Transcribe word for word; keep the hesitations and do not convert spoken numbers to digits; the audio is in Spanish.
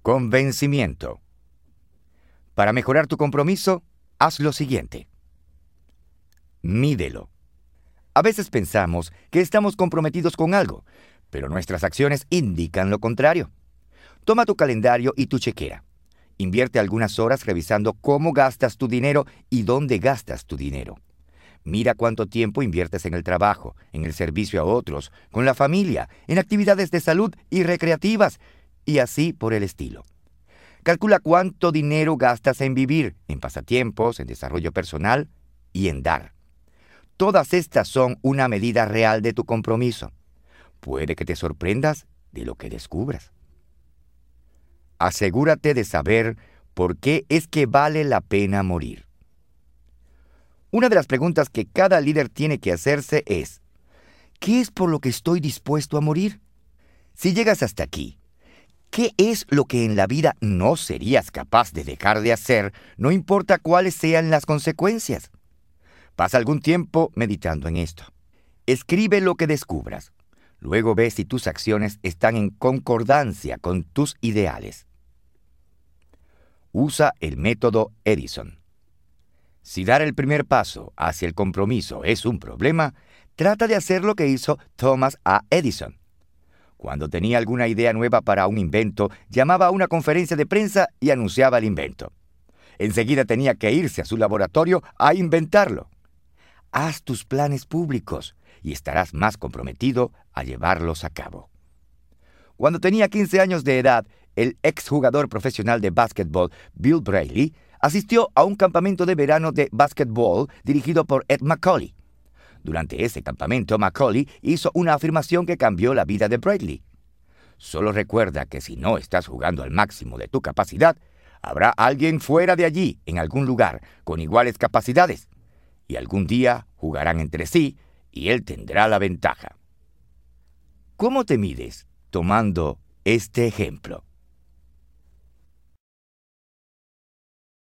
Convencimiento. Para mejorar tu compromiso, haz lo siguiente. Mídelo. A veces pensamos que estamos comprometidos con algo, pero nuestras acciones indican lo contrario. Toma tu calendario y tu chequera. Invierte algunas horas revisando cómo gastas tu dinero y dónde gastas tu dinero. Mira cuánto tiempo inviertes en el trabajo, en el servicio a otros, con la familia, en actividades de salud y recreativas, y así por el estilo. Calcula cuánto dinero gastas en vivir, en pasatiempos, en desarrollo personal y en dar. Todas estas son una medida real de tu compromiso. Puede que te sorprendas de lo que descubras. Asegúrate de saber por qué es que vale la pena morir. Una de las preguntas que cada líder tiene que hacerse es, ¿qué es por lo que estoy dispuesto a morir? Si llegas hasta aquí, ¿qué es lo que en la vida no serías capaz de dejar de hacer, no importa cuáles sean las consecuencias? Pasa algún tiempo meditando en esto. Escribe lo que descubras. Luego ve si tus acciones están en concordancia con tus ideales. Usa el método Edison. Si dar el primer paso hacia el compromiso es un problema, trata de hacer lo que hizo Thomas A. Edison. Cuando tenía alguna idea nueva para un invento, llamaba a una conferencia de prensa y anunciaba el invento. Enseguida tenía que irse a su laboratorio a inventarlo. Haz tus planes públicos y estarás más comprometido a llevarlos a cabo. Cuando tenía quince años de edad, el exjugador profesional de básquetbol Bill Bradley asistió a un campamento de verano de básquetbol dirigido por Ed Macaulay. Durante ese campamento, Macaulay hizo una afirmación que cambió la vida de Bradley. Solo recuerda que si no estás jugando al máximo de tu capacidad, habrá alguien fuera de allí, en algún lugar, con iguales capacidades, y algún día jugarán entre sí y él tendrá la ventaja. ¿Cómo te mides tomando este ejemplo?